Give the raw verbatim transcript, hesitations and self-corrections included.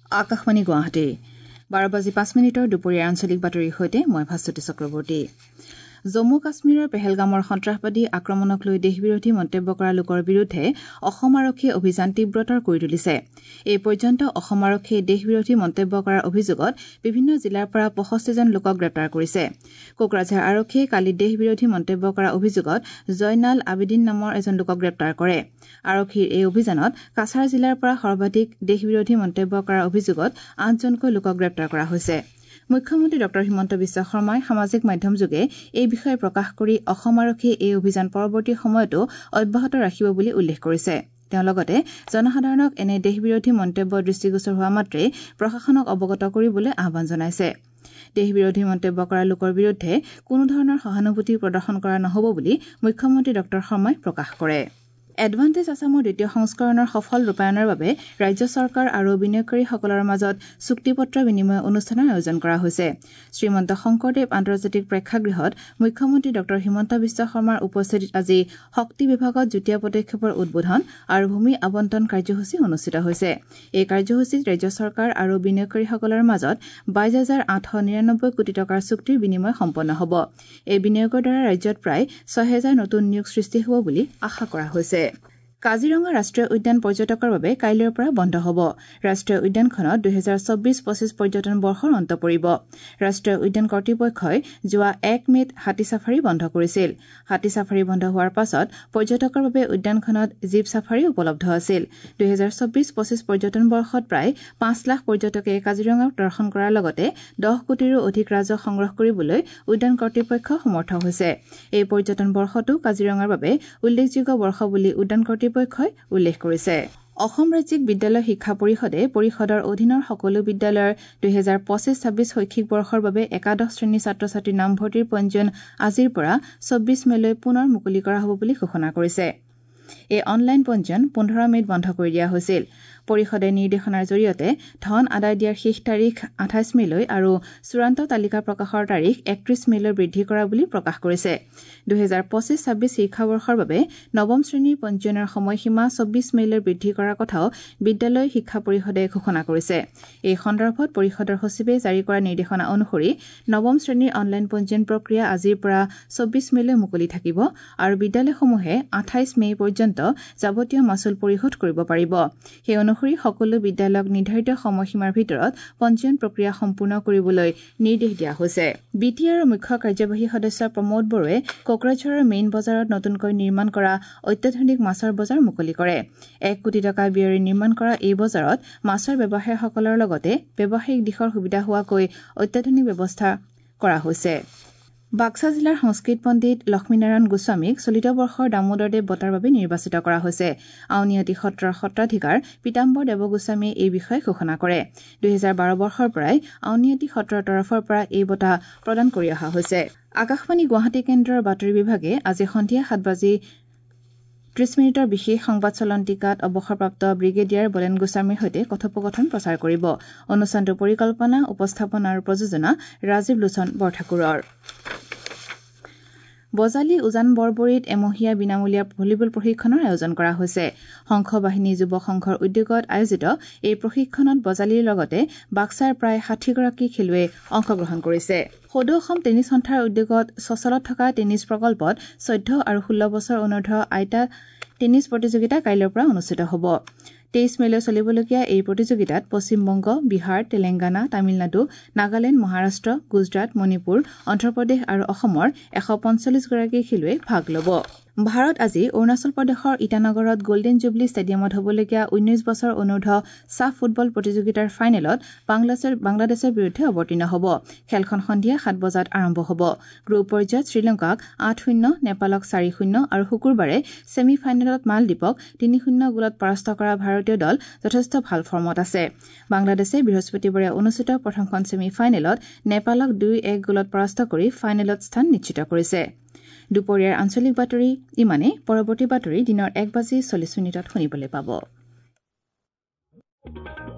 আকাশবাণী গুৱাহাটী বাৰ বাজি পাঁচ মিনিটৰ দুপৰীয়া আঞ্চলিক বাতৰিৰ সৈতে মই ভাস্বতী চক্ৰৱৰ্তী। জম্মু কাশ্মীৰৰ পেহেলগামৰ সন্ত্ৰাসবাদী আক্ৰমণক লৈ দেশবিৰোধী মন্তব্য কৰা লোকৰ বিৰুদ্ধে অসম আৰক্ষীয়ে অভিযান তীব্ৰতৰ কৰি তুলিছে। এই পৰ্যন্ত অসম আৰক্ষীয়ে দেশবিৰোধী মন্তব্য কৰাৰ অভিযোগত বিভিন্ন জিলাৰ পৰা পঁয়ষষ্ঠিজন লোকক গ্ৰেপ্তাৰ কৰিছে। কোকৰাঝাৰ আৰক্ষীয়ে কালি দেশবিৰোধী মন্তব্য কৰাৰ অভিযোগত জয়নাল আবেদিন নামৰ এজন লোকক গ্ৰেপ্তাৰ কৰে। আৰক্ষীৰ এই অভিযানত কাছাৰ জিলাৰ পৰা সৰ্বাধিক দেশবিৰোধী মন্তব্য কৰাৰ অভিযোগত আঠজনকৈ লোকক গ্ৰেপ্তাৰ কৰা হৈছে। মুখ্যমন্ত্ৰী ডঃ হিমন্ত বিশ্ব শৰ্মাই সামাজিক মাধ্যমযোগে এই বিষয়ে প্ৰকাশ কৰি অসম আৰক্ষীয়ে এই অভিযান পৰৱৰ্তী সময়তো অব্যাহত ৰাখিব বুলি উল্লেখ কৰিছে। তেওঁ লগতে জনসাধাৰণক এনে দেশবিৰোধী মন্তব্য দৃষ্টিগোচৰ হোৱা মাত্ৰেই প্ৰশাসনক অৱগত কৰিবলৈ আহ্বান জনাইছে। দেশবিৰোধী মন্তব্য কৰা লোকৰ বিৰুদ্ধে কোনো ধৰণৰ সহানুভূতি প্ৰদৰ্শন কৰা নহ'ব বুলি মুখ্যমন্ত্ৰী ডঃ শৰ্মাই প্ৰকাশ কৰে। এডভান্টেজ আছামৰ দ্বিতীয় সংস্কৰণৰ সফল ৰূপায়ণৰ বাবে ৰাজ্য চৰকাৰ আৰু বিনিয়োগকাৰীসকলৰ মাজত চুক্তিপত্ৰ বিনিময় অনুষ্ঠানৰ আয়োজন কৰা হৈছে। শ্ৰীমন্ত শংকৰদেৱ আন্তৰ্জাতিক প্ৰেক্ষাগৃহত মুখ্যমন্ত্ৰী ডঃ হিমন্ত বিশ্ব শৰ্মাৰ উপস্থিতিত আজি শক্তি বিভাগত যুটীয়া পদক্ষেপৰ উদ্বোধন আৰু ভূমি আবণ্টন কাৰ্যসূচী অনুষ্ঠিত হৈছে। এই কাৰ্যসূচীত ৰাজ্য চৰকাৰ আৰু বিনিয়োগকাৰীসকলৰ মাজত বাইছ হাজাৰ আঠশ নিৰানব্বৈ কোটি টকাৰ চুক্তিৰ বিনিময় সম্পন্ন হ'ব। এই বিনিয়োগৰ দ্বাৰা ৰাজ্যত প্ৰায় ছয় হাজাৰ নতুন নিয়োগ সৃষ্টি হ'ব বুলি আশা কৰা হৈছে। কাজিৰঙা ৰাষ্ট্ৰীয় উদ্যান পৰ্যটকৰ বাবে কাইলৈৰ পৰা বন্ধ হ'ব। ৰাষ্ট্ৰীয় উদ্যানখনত দুহেজাৰ চৌব্বিছ পঁচিছ পৰ্যটন বৰ্ষৰ অন্ত পৰিব। ৰাষ্ট্ৰীয় উদ্যান কৰ্তৃপক্ষই যোৱা এক মে'ত হাতী ছাফাৰী বন্ধ কৰিছিল। হাতী ছাফাৰী বন্ধ হোৱাৰ পাছত পৰ্যটকৰ বাবে উদ্যানখনত জীপ ছাফাৰী উপলব্ধ আছিল। দুহেজাৰ চৌব্বিছ পঁচিছ পৰ্যটন বৰ্ষত প্ৰায় পাঁচ লাখ পৰ্যটকে কাজিৰঙাক দৰ্শন কৰাৰ লগতে দহ কোটিৰো অধিক ৰাজহ সংগ্ৰহ কৰিবলৈ উদ্যান কৰ্তৃপক্ষ সমৰ্থ হৈছে। এই পৰ্যটন বৰ্ষটো কাজিৰঙাৰ বাবে উল্লেখযোগ্য বৰ্ষ বুলি উদ্যান কৰ্তৃপক্ষই উল্লেখ কৰিছে। অসম ৰাজ্যিক বিদ্যালয় শিক্ষা পৰিষদে পৰিষদৰ অধীনৰ সকলো বিদ্যালয়ৰ দুহেজাৰ পঁচিছ ছাব্বিছ শৈক্ষিক বৰ্ষৰ বাবে একাদশ শ্ৰেণীৰ ছাত্ৰ ছাত্ৰীৰ নামভৰ্তিৰ পঞ্জীয়ন আজিৰ পৰা চৌব্বিছ মে'লৈ পুনৰ মুকলি কৰা হ'ব বুলি ঘোষণা কৰিছে। এই অনলাইন পঞ্জীয়ন পোন্ধৰ মে'ত বন্ধ কৰি দিয়া হৈছিল। পৰিষদে নিৰ্দেশনাৰ জৰিয়তে ধন আদায় দিয়াৰ শেষ তাৰিখ আঠাইছ মে'লৈ আৰু চূড়ান্ত তালিকা প্ৰকাশৰ তাৰিখ একত্ৰিছ মে'লৈ বৃদ্ধি কৰা বুলি প্ৰকাশ কৰিছে। দুহেজাৰ পঁচিছ ছাব্বিছ শিক্ষাবৰ্ষৰ বাবে নৱম শ্ৰেণীৰ পঞ্জীয়নৰ সময়সীমা চৌব্বিছ মে'লৈ বৃদ্ধি কৰাৰ কথাও বিদ্যালয় শিক্ষা পৰিষদে ঘোষণা কৰিছে। এই সন্দৰ্ভত পৰিষদৰ সচিবে জাৰি কৰা নিৰ্দেশনা অনুসৰি নৱম শ্ৰেণীৰ অনলাইন পঞ্জীয়ন প্ৰক্ৰিয়া আজিৰ পৰা চৌব্বিছ মে'লৈ মুকলি থাকিব আৰু বিদ্যালয়সমূহে আঠাইছ মে' পৰ্যন্ত যাৱতীয় মাচুল পৰিশোধ কৰিব পাৰিব। সেই অনুসৰি সকলো বিদ্যালয়ক নিৰ্ধাৰিত সময়সীমাৰ ভিতৰত পঞ্জীয়ন প্ৰক্ৰিয়া সম্পূৰ্ণ কৰিবলৈ নিৰ্দেশ দিয়া হৈছে। বি টি আৰৰ মুখ্য কাৰ্যবাহী সদস্য প্ৰমোদ বড়োৱে কোকৰাঝাৰৰ মেইন বজাৰত নতুনকৈ নিৰ্মাণ কৰা অত্যাধুনিক মাছৰ বজাৰ মুকলি কৰে। এক কোটি টকা ব্যয়েৰে নিৰ্মাণ কৰা এই বজাৰত মাছৰ ব্যৱসায়ীসকলৰ লগতে ব্যৱসায়িক দিশৰ সুবিধা হোৱাকৈ অত্যাধুনিক ব্যৱস্থা কৰা হৈছে। বাক্সা জিলাৰ সংস্কৃত পণ্ডিত লক্ষ্মীনাৰায়ণ গোস্বামীক চলিত বৰ্ষৰ দামোদৰদেৱ বঁটাৰ বাবে নিৰ্বাচিত কৰা হৈছে। আউনীআটী সত্ৰৰ সত্ৰাধিকাৰ পীতাম্বৰ দেৱগোস্বামীয়ে এই বিষয়ে ঘোষণা কৰে। দুহেজাৰ বাৰ বৰ্ষৰ পৰাই আউনীআটী সত্ৰৰ তৰফৰ পৰা এই বঁটা প্ৰদান কৰি অহা হৈছে। আকাশবাণী গুৱাহাটী কেন্দ্ৰৰ বাতৰি বিভাগে আজি সন্ধিয়া সাত বাজি ত্ৰিশ মিনিটৰ বিশেষ সংবাদ চলন্তিকাত অৱসৰপ্ৰাপ্ত ব্ৰিগেডিয়াৰ বলেন গোস্বামীৰ সৈতে কথোপকথন প্ৰচাৰ কৰিব। অনুষ্ঠানটোৰ পৰিকল্পনা, উপস্থাপনা আৰু প্ৰযোজনা ৰাজীৱ লোচন বৰঠাকুৰৰ। বজালী উজান বৰবৰীত এমহীয়া বিনামূলীয়া ভলীবল প্ৰশিক্ষণৰ আয়োজন কৰা হৈছে। সংঘ বাহিনী যুৱ সংঘৰ উদ্যোগত আয়োজিত এই প্ৰশিক্ষণত বজালীৰ লগতে বাক্সাৰ প্ৰায় ষাঠিগৰাকী খেলুৱৈয়ে অংশগ্ৰহণ কৰিছে। সদৌ অসম টেনিছ সন্থাৰ উদ্যোগত চচলত থকা টেনিছ প্ৰকল্পত চৈধ্য আৰু ষোল্ল বছৰ অনূৰ্ধ্ব আইটা টেনিছ প্ৰতিযোগিতা কাইলৈৰ পৰা অনুষ্ঠিত হ'ব। তেইছ মে'লৈ চলিবলগীয়া এই প্ৰতিযোগিতাত পশ্চিমবংগ, বিহাৰ, তেলেংগানা, তামিলনাডু, নাগালেণ্ড, মহাৰাষ্ট্ৰ, গুজৰাট, মণিপুৰ, অন্ধ্ৰপ্ৰদেশ আৰু অসমৰ এশ পঞ্চল্লিছ গৰাকী খেলুৱৈ ভাগ ল'ব। ভাৰত আজি অৰুণাচল প্ৰদেশৰ ইটানগৰত গল্ডেন জুবলী ষ্টেডিয়ামত হ'বলগীয়া ঊনৈছ বছৰ অনূৰ্ধ্ব ছাফ ফুটবল প্ৰতিযোগিতাৰ ফাইনেলত বাংলাদেশৰ বিৰুদ্ধে অৱতীৰ্ণ হ'ব। খেলখন সন্ধিয়া সাত বজাত আৰম্ভ হ'ব। গ্ৰুপ পৰ্যায়ত শ্ৰীলংকাক আঠ শূন্য, নেপালক চাৰি শূন্য আৰু শুকুৰবাৰে ছেমি ফাইনেলত মালদ্বীপক তিনি শূন্য গোলত পৰাস্ত কৰা ভাৰতীয় দল যথেষ্ট ভাল ফৰ্মত আছে। বাংলাদেশে বৃহস্পতিবাৰে অনুষ্ঠিত প্ৰথমখন ছেমি ফাইনেলত নেপালক দুই এক গোলত পৰাস্ত কৰি ফাইনেলত স্থান নিশ্চিত কৰিছে। দুপৰীয়াৰ আঞ্চলিক বাতৰি ইমানেই। পৰৱৰ্তী বাতৰি দিনৰ এক বাজি চল্লিছ মিনিটত শুনিবলৈ পাব।